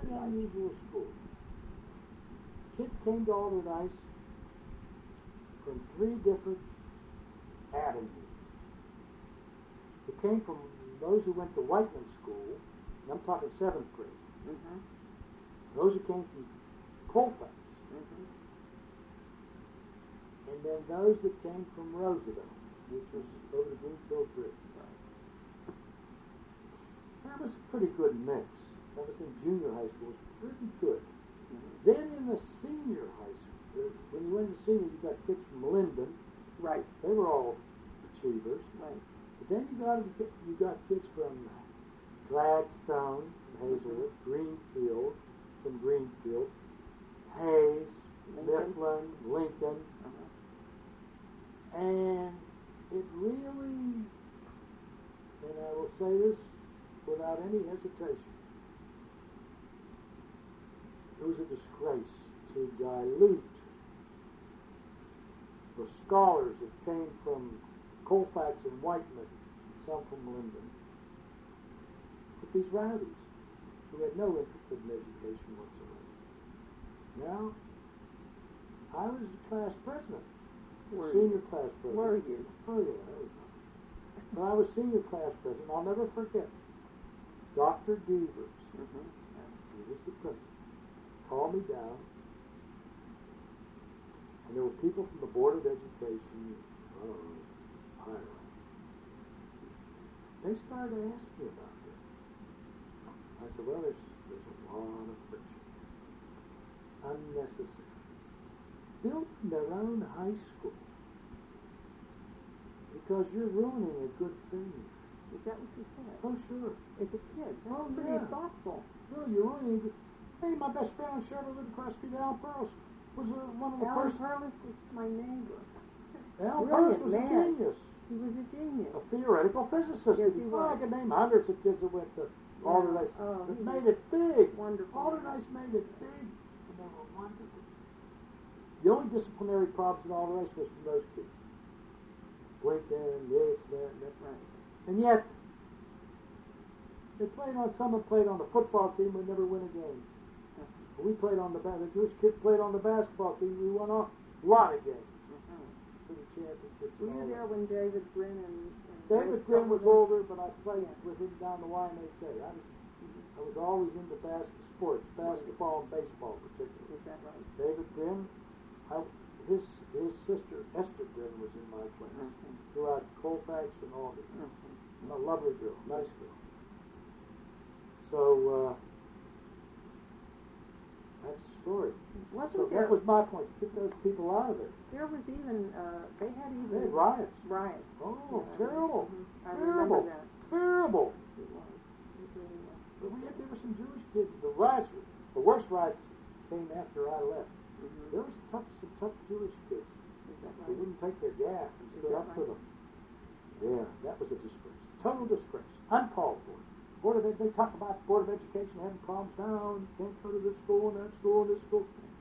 very unusual school. Kids came to Alderdice from 3 different avenues. They came from those who went to Whiteman School, and I'm talking 7th grade. Mm-hmm. Those who came from Colfax. Mm-hmm. And then those that came from Roosevelt, which was over the Greenfield Bridge. Right. That was a pretty good mix. That was in junior high school. It was pretty good. Mm-hmm. Then in the senior high school, when you went to senior, you got kids from Linden. Right. They were all achievers. Right. But then you got kids from Gladstone, from Hazelwood, Greenfield, from Greenfield, Hayes, Mifflin, Lincoln, and it really, and I will say this without any hesitation, it was a disgrace to dilute the scholars that came from Colfax and Whiteman, some from Linden, with these rowdies who had no interest in education whatsoever. Now, I was the class president, senior class president. Were you? Oh yeah, I was. But I was senior class president. I'll never forget. Dr. Devers, he was the principal, called me down, and there were people from the Board of Education, higher. They started to ask me about this. I said, well, there's a lot of friction. Unnecessary. Building their own high school because you're ruining a good thing. Is that what you said? Oh, sure. As a kid. That's pretty yeah. thoughtful. No, you're ruining a good. Hey, my best friend on Sheridan lived across the street, Alan Pearls, was one of the Alan first. Pearls was my neighbor. Alan Pearls was man. a genius. He was a genius. A theoretical physicist. Yes, he I was. could name hundreds of kids that went to Alderdice that made it big. Wonderful. Alderdice made it big, and they were wonderful. The only disciplinary problems in Alderdice was from those kids. Lincoln, this, that, and that. Right. And yet, someone played on the football team, we never win a game. We played on the Jewish kids played on the basketball team, we won a lot of games. To the championships. Were you there when David Grin and David Grin was older, but I played with him down the YMHA. I was always into sports, basketball and baseball particularly. Is that right? David Grin, his sister Esther Grin was in my class throughout Colfax and Albany. A lovely girl, nice girl. So that's the story. That was my point. Get those people out of it. There was even they had riots. Riots. Oh, terrible! I terrible! Remember that. Terrible! It was. It really was. But there were some Jewish kids. The worst riots came after I left. There was some tough Jewish kids. They wouldn't take their gas and stood up to them. Yeah, that was a disgrace. Total disgrace. Uncalled for. They talk about Board of Education having problems now, and can't go to this school and that school and this school.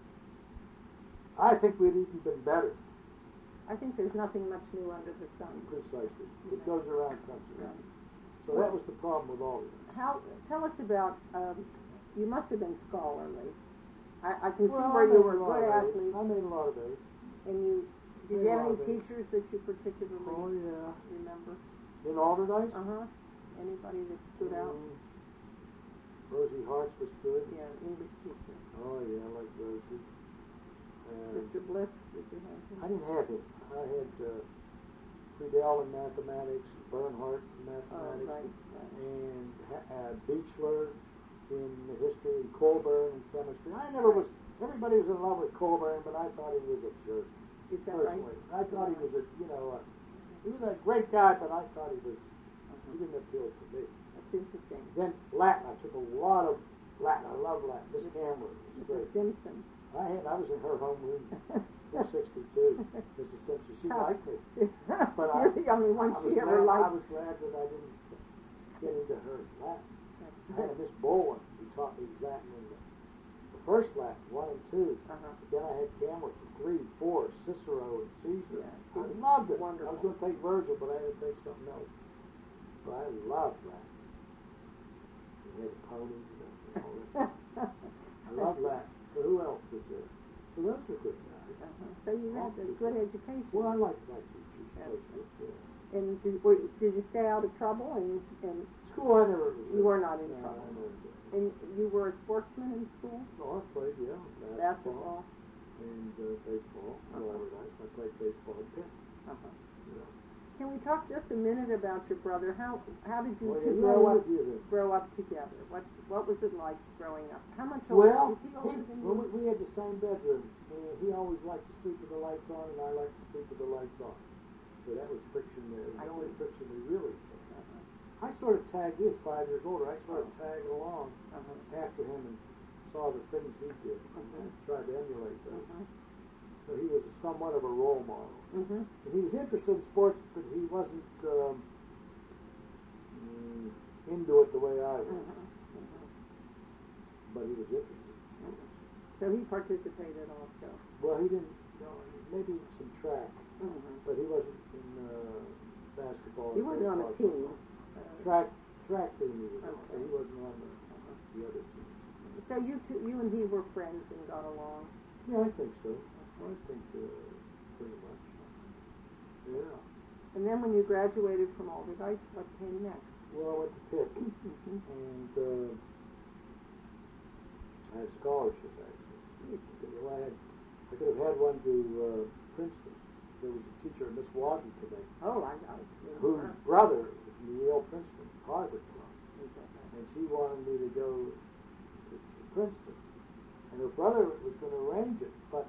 I think we'd even been better. I think there's nothing much new under the sun. Precisely. It goes around country. Right. So that was the problem with all of it. Tell us about, you must have been scholarly. I can see where you were a good athlete. I made a lot of those. And did you have any teachers that you particularly remember? In Alderdice? Anybody that stood out? Rosie Hartz was good. Yeah, English teacher. Oh yeah, I like Rosie. Mr. Blitz, did you have him? I didn't have him. I had Friedel in mathematics, Bernhardt in mathematics, and Beechler in history, and Colburn in chemistry. Everybody was in love with Colburn, but I thought he was a jerk. Is that personally. Right? I thought he was he was a great guy, but I thought he didn't appeal to me. That's interesting. Then Latin, I took a lot of Latin. I love Latin. Miss Cameron was great. Simpson. I was in her homeroom, 262, Mrs. Simpson. She liked me. But You're the only one she ever liked. I was glad that I didn't get into her Latin. I had Miss Bowen who taught me Latin in the first Latin, 1 and 2. Then I had Cameron for 3, 4, Cicero and Caesar. I loved it. Wonderful. I was going to take Virgil, but I had to take something else. But I loved Latin. We had a pony, all that stuff. love Latin. So who else was there? So those were good guys. So you had a good education. Well, I liked my teachers. And did you stay out of trouble? And school, I never. You were not in no, trouble. I never did. And you were a sportsman in school? Oh, I played, yeah. Basketball. And baseball. Roller dice. I played baseball at Pitt. Yeah. Can we talk just a minute about your brother? How did you two grow up together? What was it like growing up? How much older was he older than you? We had the same bedroom. He always liked to sleep with the lights on, and I liked to sleep with the lights off. So that was friction there. The only friction we really had. I sort of tagged. He was 5 years older. I sort of tagged along after him and saw the things he did and tried to emulate those. So he was somewhat of a role model. And he was interested in sports, but he wasn't into it the way I was. But he was interested. So he participated also. Well, he didn't. Maybe some track, but he wasn't in basketball. He wasn't on a team. Track team he was on. He wasn't on the other team. So you and he were friends and got along. Yeah, I think so. I think pretty much. Yeah. And then when you graduated from Alderdice, what came next? Well, I went to Pitt, and I had a scholarship actually. Well, I could have had one to Princeton. There was a teacher, Miss Wadden, today. Oh, I whose brother was from the Yale Princeton Harvard Club, and she wanted me to go to Princeton, and her brother was going to arrange it, but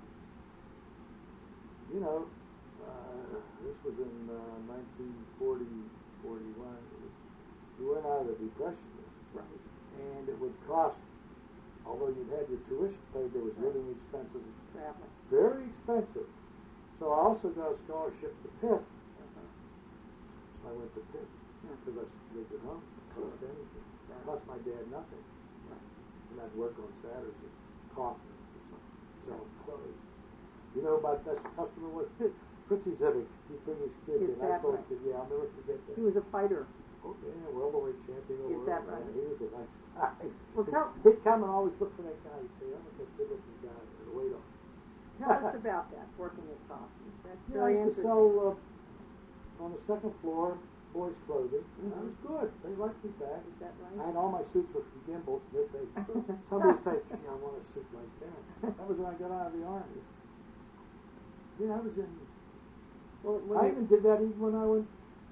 this was in 1940, 41. We went out of the Depression, right? And it would cost, although you'd had your tuition paid, there was living expenses, traveling, very expensive. So I also got a scholarship to Pitt. So I went to Pitt because I lived at home. Cost anything. Cost my dad nothing. And I'd work on Saturdays at Kaufman or something, selling clothes. You know about that customer was Fritzy Zivik. He'd bring his kids in. I sold kids. Yeah, I'll never forget that. He was a fighter. Oh, yeah, welterweight champion of the world. Is that right? He was a nice guy. Well, he'd come and always look for that guy. He'd say, I'm a good-looking guy. Wait on. Tell us about that, working at Kaufman. That's very I used to interesting. sell on the second floor, boys' clothing. I was good. They liked me back. Is that right? I had all my suits were from Gimbels. They'd say, somebody would say, gee, I want a suit like that. That was when I got out of the Army. Yeah, I was in. Well, I even did that even when I went.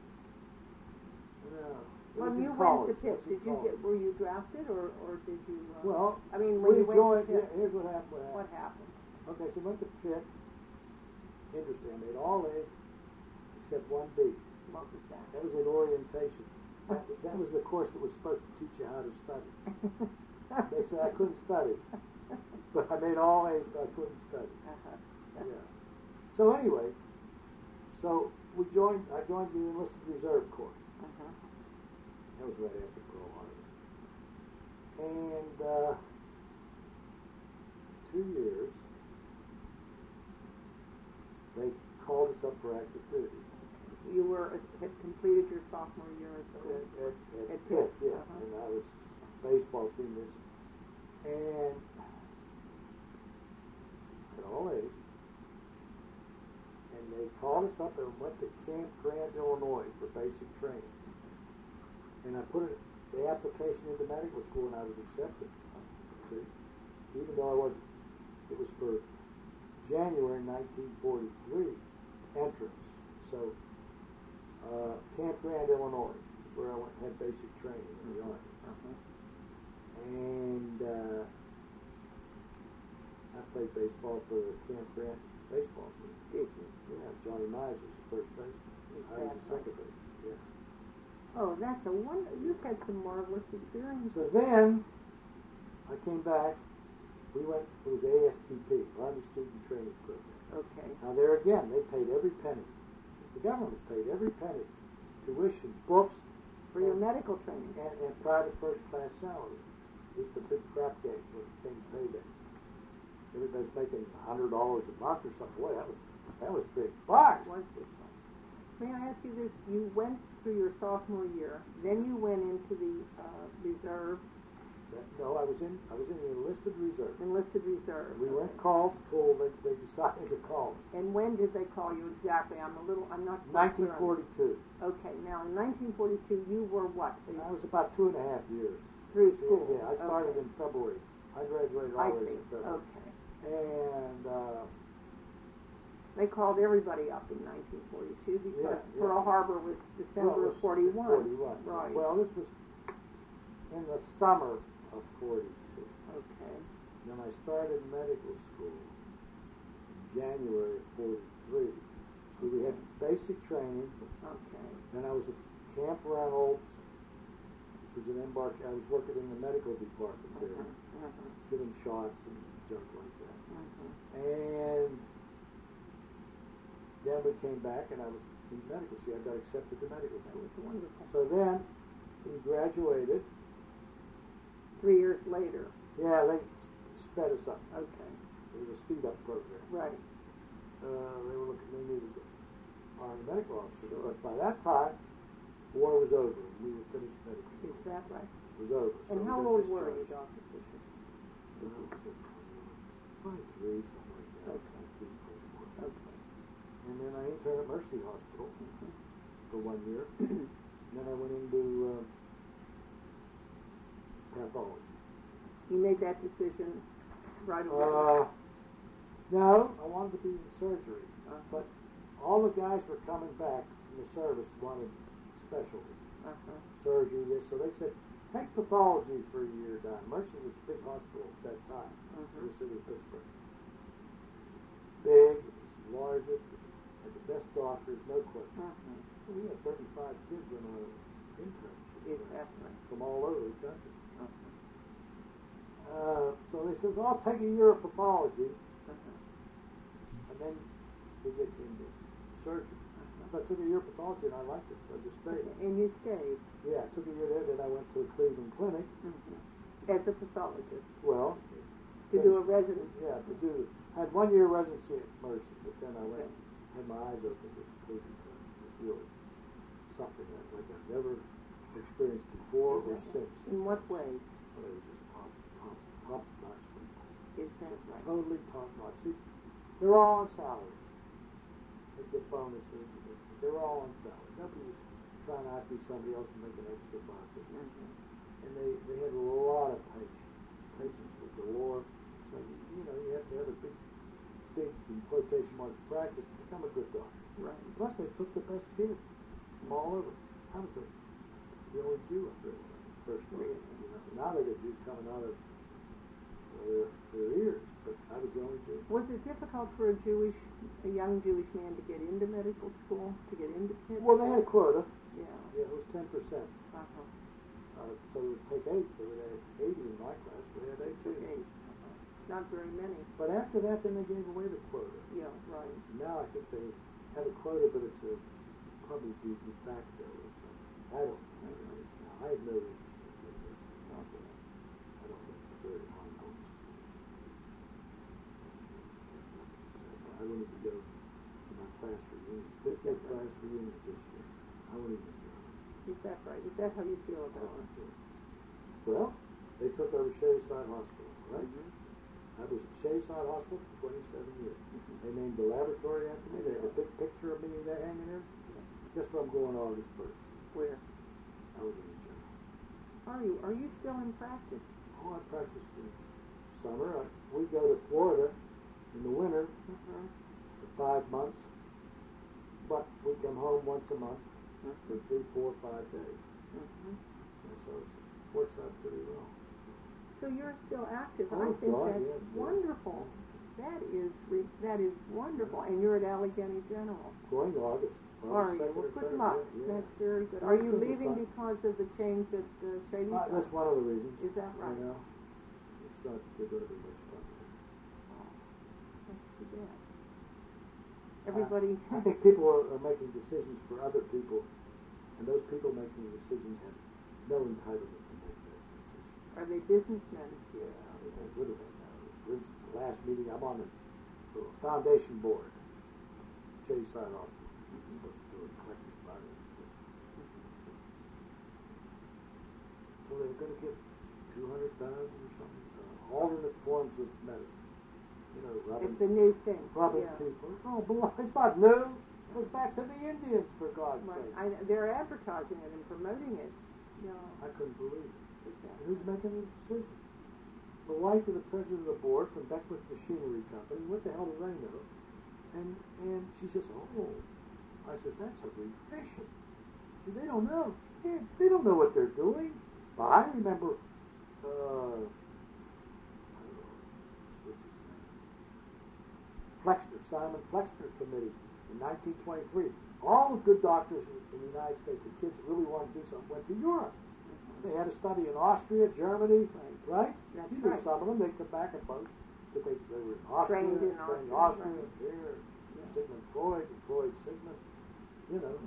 When you college. went to Pitt, were you drafted or did you? Well, I mean, when you went to Pitt, here's what happened. What happened? Okay, so I went to Pitt. Interesting. I made all A's except one B. What was that? That was an orientation. That was the course that was supposed to teach you how to study. They said I couldn't study, but I made all A's, but I couldn't study. Yeah. So anyway, I joined the enlisted reserve corps. That was right after Pearl Harbor. And 2 years, they called us up for active duty. You had completed your sophomore year at school. At Pitt, yeah. And I was baseball team and at all A's. And they called us up and went to Camp Grant, Illinois for basic training. And I put the application into medical school and I was accepted. See? Even though I wasn't. It was for January 1943 entrance. So Camp Grant, Illinois, where I had basic training in the Army. And I played baseball for the Camp Grant baseball team. Did you? Yeah, Johnny Mize was the first baseman. I was the second baseman. Yeah. Oh, that's a wonder. You've had some marvelous experiences. So then I came back. We went. It was ASTP, Army Student Training Program. Okay. Now there again, they paid every penny. The government paid every penny. Tuition, books, for your medical training, and private first-class salary. It's the big crap game when things payday. Everybody's making $100 a month or something. Boy, that was big bucks. It was big bucks. May I ask you this? You went through your sophomore year, then you went into the reserve, No, I was in the enlisted reserve. Enlisted reserve. We weren't called until they decided to call us. And when did they call you exactly? I'm not quite 1942. Okay, now in 1942 you were what? I was about 2.5 years. Through school? Yeah, I started in February. I graduated always in February. Okay. And they called everybody up in 1942 because Pearl Harbor was December of 41. 41. Right. Well, this was in the summer of 42. Okay. Then I started medical school in January of 43. So we had basic training. Okay. Then I was at Camp Reynolds, which was I was working in the medical department there, giving shots and junk like that. And then we came back, and I was in medical school. I got accepted to medical school. That was wonderful. So then we graduated. 3 years later. Yeah, they sped us up. Okay. It was a speed-up program. Right. They needed Army medical officers. But by that time, war was over. We were finished medical school. Is that right? It was over. And so how old were you, Dr. Fisher? 23, something like that. Okay. 23, 24. Okay. And then I interned at Mercy Hospital for 1 year. And then I went into pathology. You made that decision right away? No, I wanted to be in surgery. But all the guys were coming back from the service wanted specialty. Surgery, this. So they said, take pathology for a year down. Mercy was a big hospital at that time in the city of Pittsburgh. Big, it was largest, had the best doctors, no question. We had 35 kids in our internship from all over the country. So they says, I'll take a year of pathology, and then we get you into surgery. So I took a year of pathology, and I liked it, so I just stayed. And you stayed? Yeah, I took a year there, then I went to a Cleveland clinic. As a pathologist? Well, to do a residency? Yeah, I had 1 year residency at Mercy, but then I went, had my eyes open to Cleveland clinic. It was really something like I've never experienced before or since. In what way? Well, it was just top-notch people. Is that right? Totally top-notch. See, they're all on salary. They get bonuses. They're all on salary. Nobody was trying to outdo somebody else and make an extra buck. And they had a lot of patience. Patience with the Lord. So, you have to have a big, in quotation marks, practice to become a good doctor. Right. Plus, they took the best kids from all over. I was the only Jew up there when I first started. Now they got Jews coming out of their ears, but I was the only Jew. Was it difficult for a young Jewish man to get into medical school, to get into Pittsburgh? Well, they had a quota. Yeah. Yeah, it was 10%. So it would take 8. They would have 80 in my class. We had 8 too. Not very many. But after that, then they gave away the quota. Yeah, right. Now I think they have a quota, but it's probably de facto or something. I don't know what it is now. I have no reason to think this. I don't think it's very high notes. I wouldn't even go to my class reunion. 50th class reunion this year. I wouldn't even go. Is that right? Is that how you feel about it? Well, they took over Shadyside Hospital, right? I was at Shadyside Hospital for 27 years. They named the laboratory after me. They have a big picture of me there hanging there. Guess where I'm going August 1st? Where? Allegheny General. Are you still in practice? Oh, I practiced in summer. We go to Florida in the winter for 5 months, but we come home once a month for 3, 4, 5 days. And so it works out pretty well. So you're still active. Oh, I think God, that's yes, wonderful. That is wonderful. And you're at Allegheny General. Going to August. Are you? Well, good luck. Yeah. That's very good. Are you leaving because of the change at Shadyside? That's one of the reasons. Is that right? It's not going to be much fun there. Oh, that's too bad. Everybody. I think people are making decisions for other people, and those people making the decisions have no entitlement to make that decision. Are they businessmen? Yeah, they would have been. For instance, the last meeting, I'm on the foundation board, Shadyside Hospital. Supposed to do a collective bargaining. So they were going to give 200,000 or something. Alternate forms of medicine. You know, rubbing. It's a new thing. Rubbing people. It's not new. It goes back to the Indians, for God's sake. They're advertising it and promoting it. Yeah. I couldn't believe it. Exactly. Who's making the decision? The wife of the president of the board from Beckwith Machinery Company. What the hell do they know? And she says, oh. I said, that's a revision. See, they don't know. They don't know what they're doing. But I remember, Flexner, Simon Flexner Committee in 1923. All the good doctors in the United States, the kids that really wanted to do something, went to Europe. They had to study in Austria, Germany, right? That's you knew right. some of them. They come back and boast that they were in Austria, trained in Austria, right. Here, Sigmund Freud, and Freud Sigmund, you know.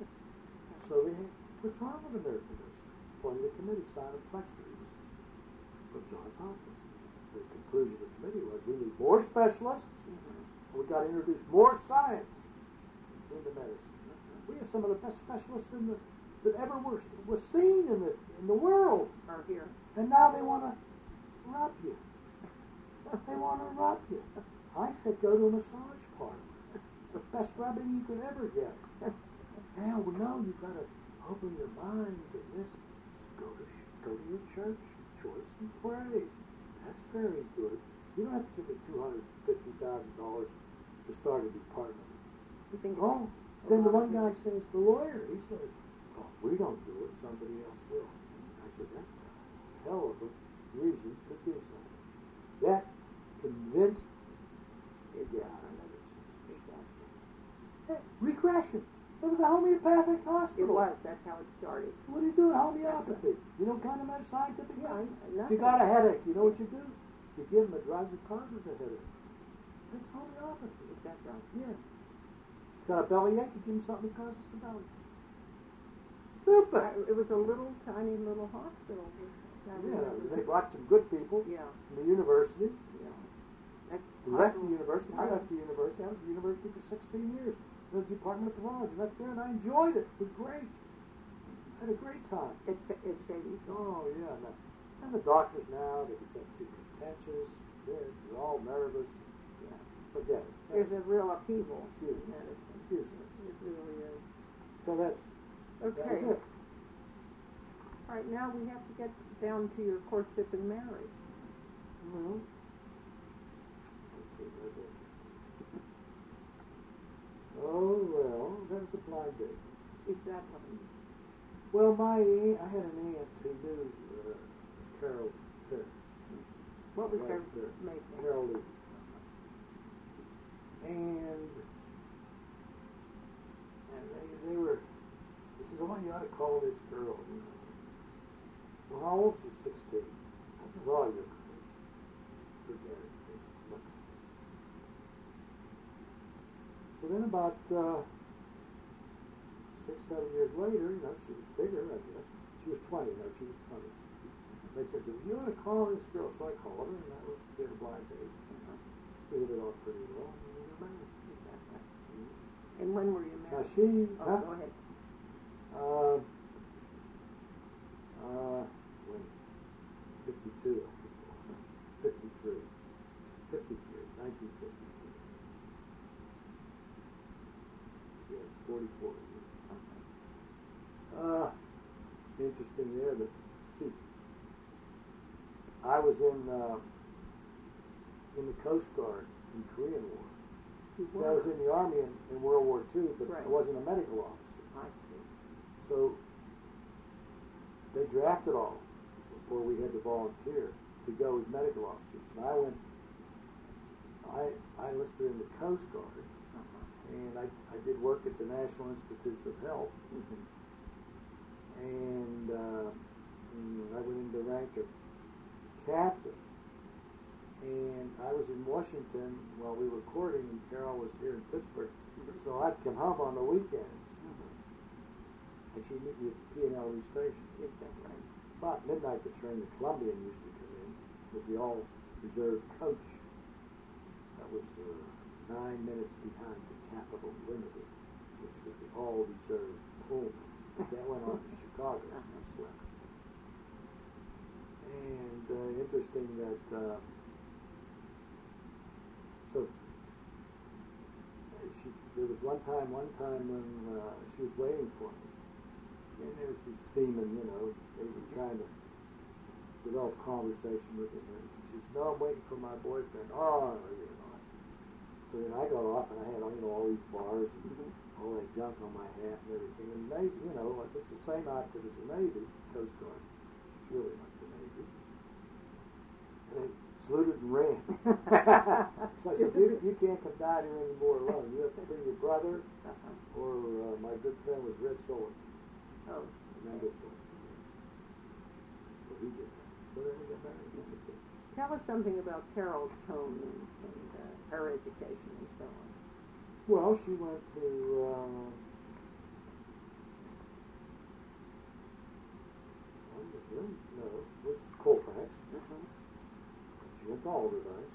So what's wrong with American medicine? According to the committee, Simon Flexner from Johns Hopkins. The conclusion of the committee was we need more specialists. We got to introduce more science into medicine. We have some of the best specialists that ever was seen in the world. Are here. And now they want to rub you. They want to rub you. I said go to a massage parlor. It's the best rubbing you could ever get. Now we know you've got to open your mind to this. Go to your church choice and pray. That's very good. You don't have to give me $250,000 to start a department. You think then the one guy says, the lawyer, he says, oh, we don't do it, somebody else will. I said, that's a hell of a reason to do something. That convinced me to get out of medicine. Regression. It was a homeopathic hospital. It was. That's how it started. What do you do in homeopathy? You know kind of scientific medicine? Nothing. You got a headache. You know what you do? You give them a drug that causes a headache. That's homeopathy. Is that right? Yeah. Got a bellyache, you give them something that causes a bellyache. Stupid. It was a tiny little hospital. They brought some good people from the university. Yeah. Left the university. I left the university. I was at the university for 16 years. The Department of Pathology. Left there and I enjoyed it. It was great. I had a great time. It's shady. Oh, yeah. And the doctors now, they become too contentious. They're all nervous. Yeah. Forget it. There's a real upheaval in medicine. Excuse me. It really is. So that's it. All right, now we have to get down to your courtship and marriage. Well, that was a blind date. Exactly. Well, I had an aunt who knew Carol's parents. What was their maiden? Carol Lee. And they were, he says, oh, you ought to call this girl. Well, how old is she? 16. This is all you're forget it. So then about 6-7 years later, she was bigger, I guess. She was 20, she was 20. They said, you ought to call this girl. So I called her, and that was a blind date. We hit it off pretty well, and we were married. And when were you married? Now go ahead. When? 52, I think. 53. 1953. Yeah, it's 44 years. Interesting there, but see, I was in the Coast Guard in the Korean War. So I was in the Army in World War II, but I wasn't a medical officer. I see. So they drafted all before we had to volunteer to go as medical officers. And I enlisted in the Coast Guard, and I did work at the National Institutes of Health. And I went into the rank of captain. And I was in Washington while we were courting, and Carol was here in Pittsburgh. So I'd come home on the weekends. And she'd meet me at the P&LE station. About midnight, the train, the Columbian used to come in with the all-reserved coach. That was 9 minutes behind the Capital Limited, which was the all-reserved Pullman. That went on to Chicago, so I slept. And interesting that there was one time when she was waiting for me, and there was these seamen, they were trying to develop conversation with him. And she said, "No, I'm waiting for my boyfriend." Oh, So then I got off, and I had all these bars and all that junk on my hat and everything. And they, it's the same outfit as the Navy, Coast Guard. It's really like the Navy. And they saluted and ran. So I said, you can't come down here anymore alone. You have to bring your brother, or my good friend was Red Sullivan. Oh. Red Sullivan. So he did that. So then we got married. Tell us something about Carol's home and her education and so on. Well, she went to it was Colfax. She went to Alderdice.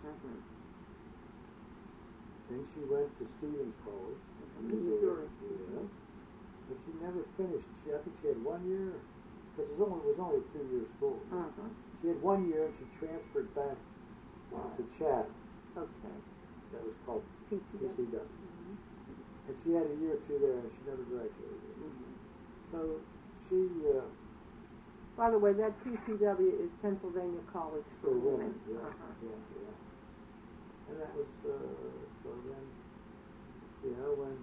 Then she went to Stevens College in Missouri. Yeah. But she never finished. I think she had 1 year, because it was only a 2-year school. She had 1 year, and she transferred back to Chatham. Okay. That was called PCW. And she had a year or two there, and she never graduated. So she... By the way, that PCW is Pennsylvania College for Women. Yeah. And that was, so then, when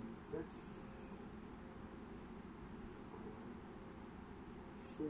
she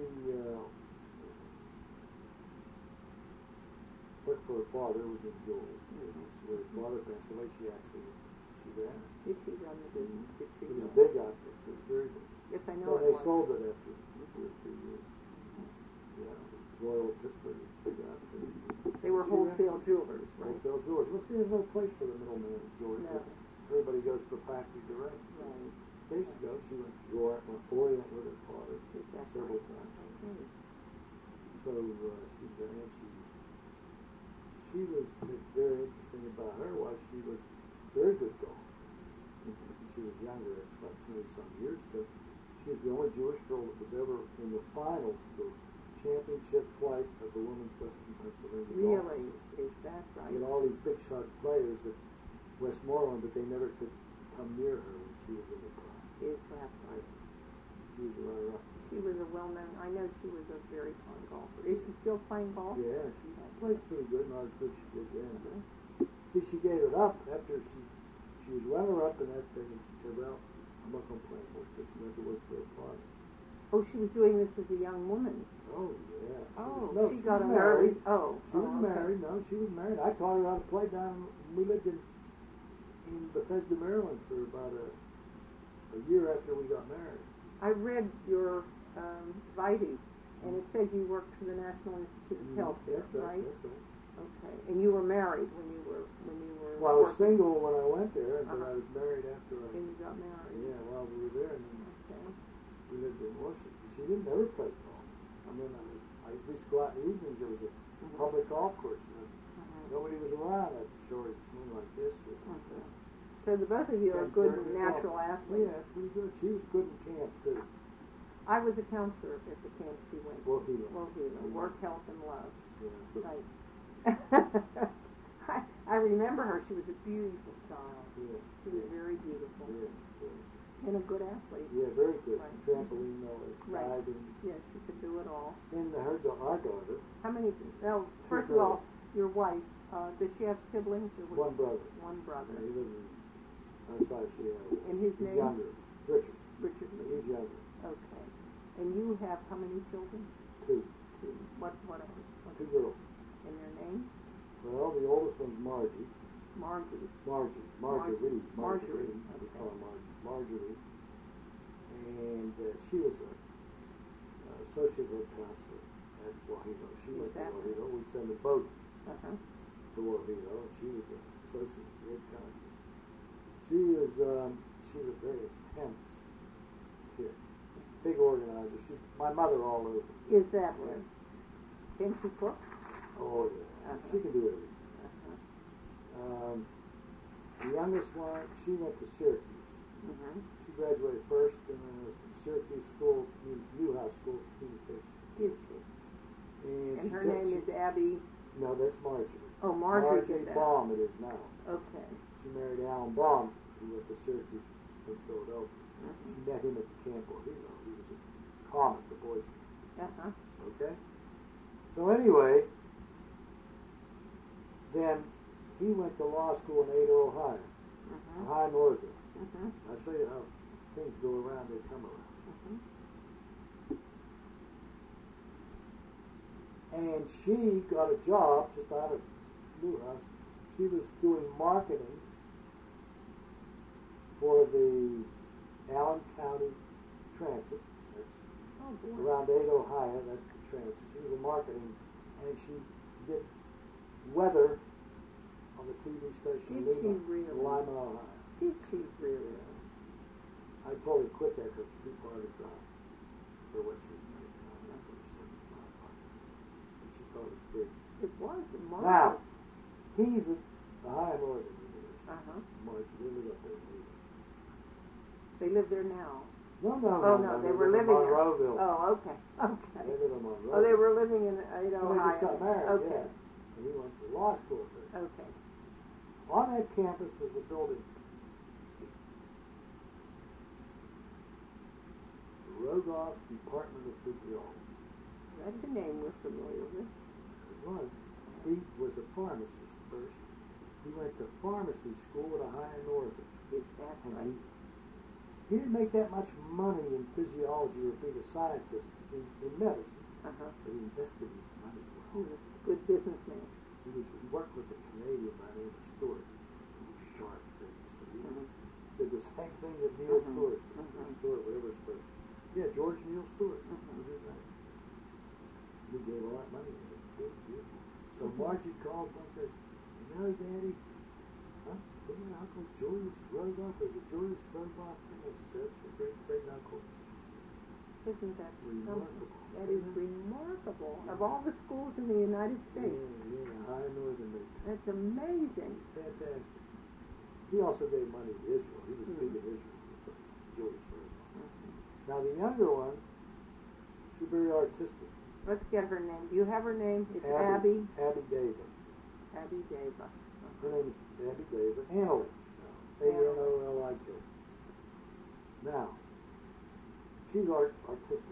worked for her father, who was in Joel. So her father passed away, she ran it. Did she run the business? It was a big outfit. It was very big. Yes, I know. They sold it after 2 or 3 years. Yeah, Royal Pittsburgh, big outfit. They were wholesale jewelers, right? Wholesale jewelers. Well, see, there's no place for the middleman in jewelry. No. Everybody goes to the factory direct. Right. Days ago, she went to Orient with her father several times. Okay. So she was, it's very interesting about her was she was very good golfer. She was younger, it's about 20-some years ago. She was the only Jewish girl that was ever in the finals, the championship flight of the women's Western Pennsylvania. Really? Is that right? You had all these big shot players at Westmoreland, but they never could come near her when she was in the prime. Is that right? She was a runner-up. She was a well-known, I know she was a very fine golfer. Is she still playing golf? Yeah, she played pretty good, not as good as she did then. See, she gave it up after she was runner-up in that thing, and she said, well, I'm not going to play anymore, so she went to work for her father. Oh, she was doing this as a young woman. Oh, yeah. She got married. She was married. No, she was married. I taught her how to play down. We lived in Bethesda, Maryland for about a year after we got married. I read your Vitae, and it said you worked for the National Institute of Health there, right? That's right. Okay. And you were married when you were. Well, I was single when I went there, but I was married after I. And you got married. Yeah, while we were there, and then we lived in Washington. She didn't ever play golf. I mean, I used to go out in the evenings. There was a public golf course, and nobody was around at short swing like this. So the both of you are good natural athletes. Yeah, pretty good. She was good in camp too. I was a counselor at the camp she went to. Wauhila. Work, Health, and Love. Yeah. Right. I remember her. She was a beautiful child. Yeah. She was very beautiful. Yeah. And a good athlete. Yeah, very good. Right. Trampoline, right. Yes, she could do it all. And our daughter. How many? Well, first of all, your wife. Does she have siblings? One brother. One brother. Yeah, he lives outside Seattle. And his name? Younger. Richard. Richard. He's younger. Okay. And you have how many children? Two. What 2 girls. And their names? Well, the oldest one's Margie. Marjorie. Marjorie. Okay. We call her Marjorie. And she was an associate head counselor at Wauhila. She went to Wauhila. We'd send them both to Wauhila. She was an associate head counselor. She was a very intense kid. Big organizer. She's my mother all over. Is that right? Can she cook? Oh, yeah. She can do everything. The youngest one, she went to Syracuse. She graduated first in the Syracuse Newhouse School of Communication. Did she? And her name is Abby No, that's Marjorie. Oh, Marjorie did that. Baum it is now. Okay. She married Alan Baum, who went to Syracuse in Philadelphia. She met him at the Camp Ohio. He was a comic, the Boy Scout. Okay? So anyway, then he went to law school in Ada, Ohio. Ohio Northern. I'll show you how things go around, they come around. And she got a job just out of Newhouse. She was doing marketing for the Allen County Transit. That's around Ada, Ohio. That's the transit. She was in marketing, and she did weather on the TV station Lima, Ohio. Did she really? I told her to quit that because it's too far to drive for what she was making. She thought it was big. It was a market. Now, he's at the Ohio Northern University. March, they live up there. They live there now. No, they were living in Monroeville. Oh, okay. Okay. They live in Monroeville. Oh, they were living in Ada, Ohio. They just got married, okay. Yeah. And he went to law school there. Okay. On that campus was a building. The Rogoff Department of Physiology. That's a name we're familiar with. It was. He was a pharmacist first. He went to pharmacy school at Ohio Northern. That's right. He didn't make that much money in physiology or being a scientist in medicine. But he invested his money well. He was a good businessman. He worked with a Canadian by the name of Stewart. He was sharp things. So he did the same thing that Neil Stewart did. Stewart, whatever his first. Yeah, George Neil Stewart. Was his name. He gave all that money to him. So Margie called and said, "You know, Daddy, huh? Isn't your Uncle Julius Rogoff? Or the Julius Rogoff?" I said, "It's your great uncle." Isn't that remarkable? That is remarkable. Of all the schools in the United States. Yeah, High Northern. That's amazing. Fantastic. He also gave money to Israel. He was big in Israel. So Julius Rogoff. Now the younger one, she's very artistic. Let's get her name. Do you have her name? It's Abby. Abby David. Abby David. Her name is Abby David. Annalie. Anollik. Now, she's artistic.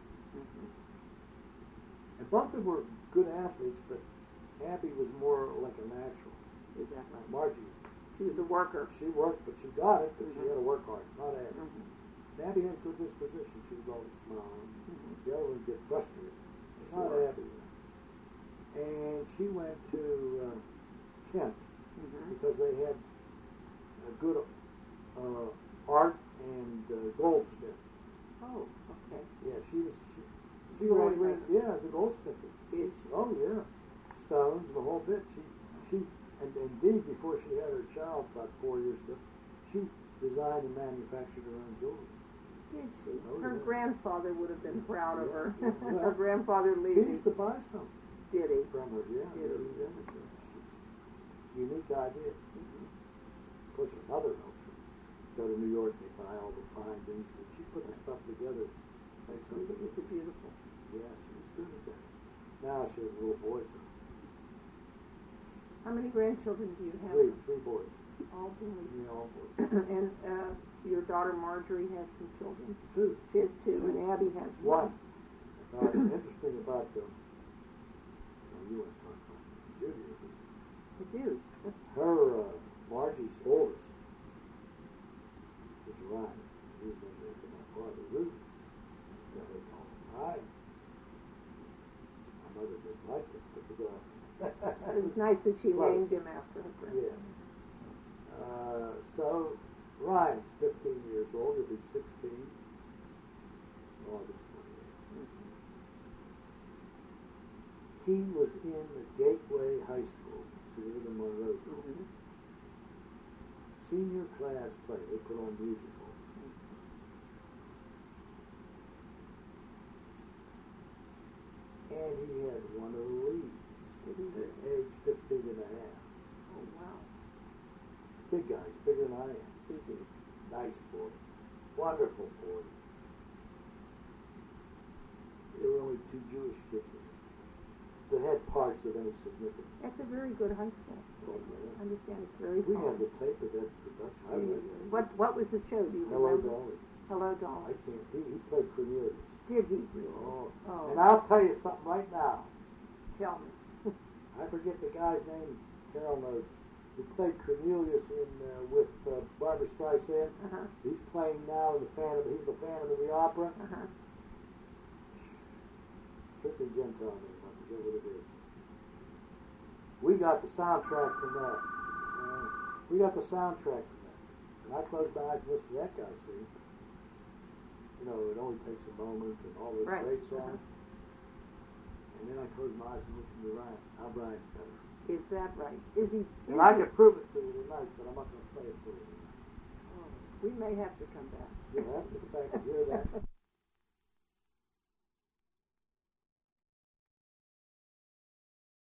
And both of them were good athletes, but Abby was more like a natural. Is that right? Margie. She was a worker. She worked, but she got it, but she had to work hard. Not Abby. Abby had a good disposition. She was always smiling. The other one would get frustrated. Not Abby. And she went to Kent because they had a good art and goldsmith. Oh, okay. Yeah, she graduated. Yeah, as a goldsmith. Oh yeah, stones and the whole bit. She and indeed before she had her child about 4 years ago, she designed and manufactured her own jewelry. Did she? Her grandfather would have been proud of her. Well, her grandfather He used to buy some. Did he? From her, yeah. Unique idea. Of course, her mother helped her. Go to New York, they buy all the fine things, but she put the stuff together. Make something. It's beautiful. Yeah, she was good at that. Now she has a little boy. So. How many grandchildren do you have? Three boys. All boys. Yeah, all boys. And your daughter Marjorie has some children? Two. She has two, and Abby has one. It's interesting about them. You want to talk about Judy? I do. Her, Margie's oldest is Ryan. He was named after my father, Ruth. So they call him Ryan. My mother didn't like it, but it was nice that she named him after her grandmother. Yeah. So Ryan's 15 years old. He'll be 16 August 28th. He was in the Gateway High School. So he was in Monroeville. Senior class play. They put on musicals. And he had one of the leads at age 15 and a half. Oh, wow. Big guy. He's bigger than I am. Nice boy. Wonderful boy. There were only two Jewish kids in it. The head parts of any significance. It's a very good high school. Oh, yeah. I understand it's very We fun. have the tape of that production. What was the show? Do you Hello, remember? Dolly. Hello, Dolly. I can't. He played Cornelius. Did he really? Oh. Oh. And I'll tell you something right now. Tell me. I forget the guy's name. Carol knows. He played Cornelius with Barbra Streisand. Uh-huh. He's playing now in the Phantom. He's the Phantom of the Opera. Uh-huh. Strictly Gentile name. I forget what it is. We got the soundtrack from that. We got the soundtrack from that. And I closed my eyes and listened to that guy sing. You know, It Only Takes a Moment and all those right. great songs. Uh-huh. And then I closed my eyes and listened to Ryan. Al Bryant's better. Is that right? Is he? And I can prove it to you tonight, but I'm not going to play it for you. Oh, we may have to come back. You'll have to hear that.